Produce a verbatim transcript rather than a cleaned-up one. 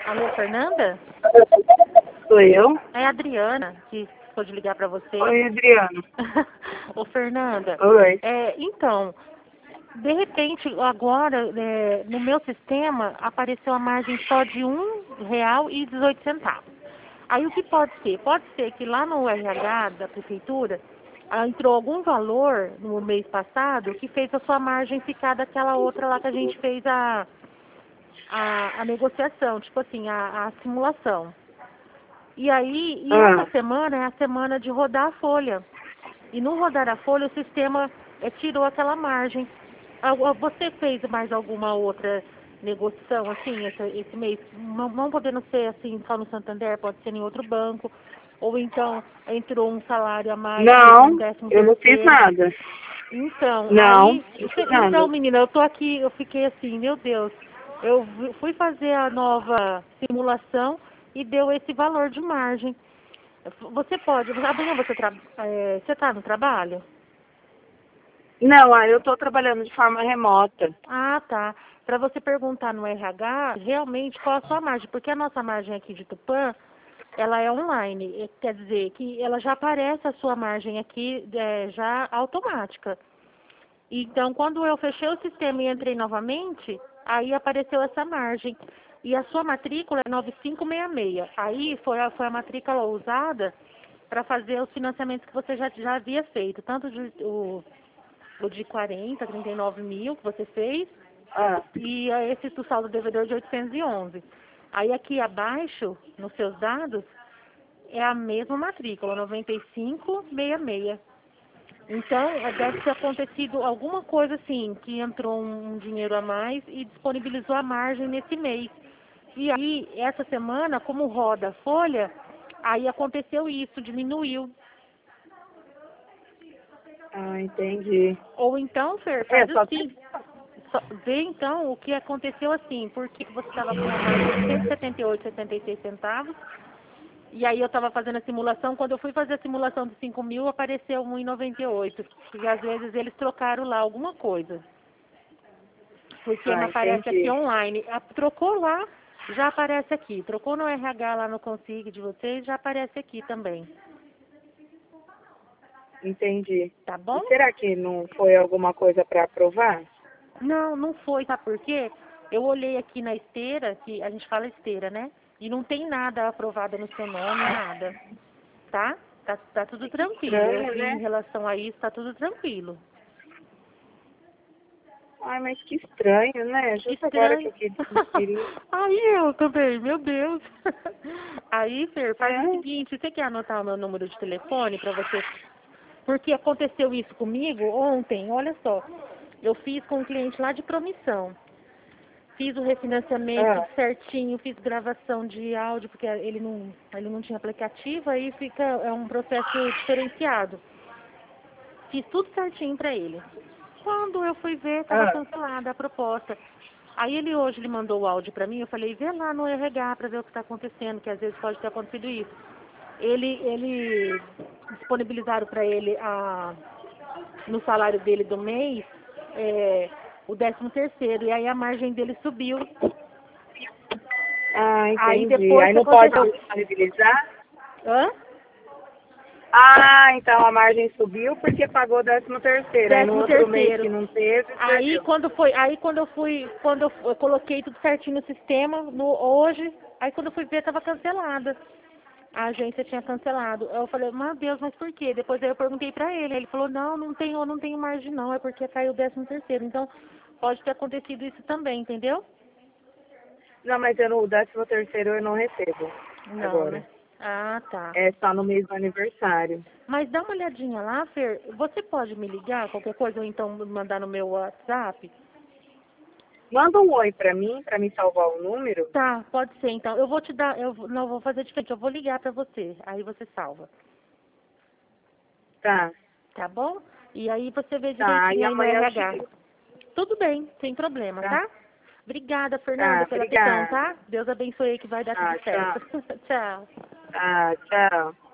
Alô, Fernanda? Sou eu? É a Adriana que pode ligar para você. Oi, Adriana. Ô, Fernanda. Oi. É, então, de repente, agora, é, no meu sistema, apareceu a margem só de um real e dezoito centavos. Aí o que pode ser? Pode ser que lá no R H da prefeitura ah, entrou algum valor no mês passado que fez a sua margem ficar daquela outra lá que a gente fez a, a, a negociação, tipo assim, a, a simulação. E aí, e Ah, essa semana é a semana de rodar a folha. E no rodar a folha, o sistema eh, tirou aquela margem. Ah, ah, Você fez mais alguma outra negociação, assim, esse, esse mês? Não, não podendo ser, assim, só no Santander, pode ser em outro banco. Ou então, entrou um salário a mais, teve um não, décimo eu não fiz terceiro. nada. Então, Não, aí... não cê- fiz Então, nada. menina, eu tô aqui, eu fiquei assim, meu Deus. Eu vi- fui fazer a nova simulação e deu esse valor de margem. Você pode, amanhã você tra... é, você está no trabalho? Não, ah, eu estou trabalhando de forma remota. Ah, tá. Para você perguntar no R H realmente qual a sua margem, porque a nossa margem aqui de Tupã, ela é online, eh, quer dizer que ela já aparece a sua margem aqui é, já automática. Então, quando eu fechei o sistema e entrei novamente, aí apareceu essa margem. E a sua matrícula é nove cinco seis seis. Aí foi a, foi a matrícula usada para fazer os financiamentos que você já, já havia feito, tanto de, o, o de quarenta, trinta e nove mil que você fez, Ah, e a esse do saldo devedor de oitocentos e onze. Aí aqui abaixo, nos seus dados, é a mesma matrícula, noventa e cinco seis seis. Então, eh, deve ter acontecido alguma coisa assim, que entrou um um dinheiro a mais e disponibilizou a margem nesse mês. E aí, essa semana, como roda a folha, aí aconteceu isso, diminuiu. ah, entendi. Ou então, Fer, É, faz só assim. Só- Vê então o que aconteceu assim, porque você estava com uma margem de cento e setenta e oito vírgula setenta e seis centavos, e aí eu estava fazendo a simulação, quando eu fui fazer a simulação de cinco mil, apareceu um vírgula noventa e oito, e às vezes eles trocaram lá alguma coisa, porque não Ah, aparece aqui entendi. online. Ah, trocou lá, já aparece aqui. Trocou no R H lá no Consig de vocês, já aparece aqui também. Entendi. Tá E bom? será que não foi alguma coisa para aprovar? Não, não foi, sabe por quê? Eu olhei aqui na esteira, que a gente fala esteira, né? E não tem nada aprovado no seu nome, nada. Tá? Tá, tá tudo Que tranquilo. Eu estranho, vi em né? relação a isso, tá tudo tranquilo. Ai, mas que estranho, né? Que Justo agora que estranho. eu queria transferir. Aí eu também, meu Deus. Aí, Fer, faz o É? seguinte, você quer anotar o meu número de telefone para você? Porque aconteceu isso comigo ontem, olha só. Eu fiz com um cliente lá de Promissão. Fiz o refinanciamento tudo Ah, certinho, fiz gravação de áudio, porque ele não, ele não tinha aplicativo, aí fica, é um processo diferenciado. Fiz tudo certinho para ele. Quando eu fui ver, estava ah. cancelada a proposta. Aí ele hoje ele mandou o áudio para mim, eu falei, vê lá no R H para ver o que está acontecendo, que às vezes pode ter acontecido isso. Ele, ele disponibilizaram para ele a, no salário dele do mês é, o décimo terceiro, e aí a margem dele subiu. Ah, Aí entendi. depois Aí que não pode aconteceu. disponibilizar? Hã? Ah, então a margem subiu porque pagou décimo terceiro. Aí no Décimo outro mês terceiro. que não teve, Aí perdeu. quando foi, aí quando eu fui, quando eu, eu coloquei tudo certinho no sistema, no hoje, aí quando eu fui ver estava cancelada. A agência tinha cancelado. Eu falei, meu Deus, mas por quê? Depois aí eu perguntei pra ele. Ele falou, não, não tenho, eu não tenho margem não, é porque caiu o décimo terceiro. Então, pode ter acontecido isso também, entendeu? Não, mas eu, no- o décimo terceiro eu não recebo Não, né? agora. Ah, tá. É só no mês do aniversário. Mas dá uma olhadinha lá, Fer. Você pode me ligar, qualquer coisa, ou então me mandar no meu WhatsApp? Manda um oi pra mim, pra me salvar o número. Tá, pode ser então. Eu vou te dar, eu vou- não vou fazer diferente, eu vou ligar pra você. Aí você salva, Tá, tá bom? E aí você vê tá. E direitinho aí no amanhã eu te R H. ligo. Tudo bem, sem problema, Tá? tá? Obrigada, Fernanda, Tá, pela atenção, obrigada. tá? Deus abençoe aí que vai dar tudo Tá, certo. tchau. Tchau. Tá, tchau.